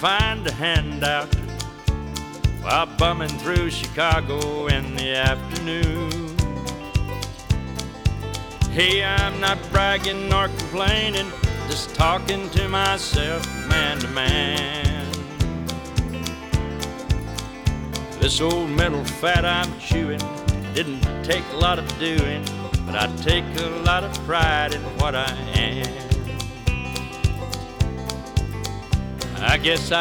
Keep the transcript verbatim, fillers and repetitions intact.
find a handout while bumming through Chicago in the afternoon. Hey, I'm not bragging nor complaining, just talking to myself man to man. This old metal fat I'm chewing didn't take a lot of doing, but I take a lot of pride in what I am. I guess I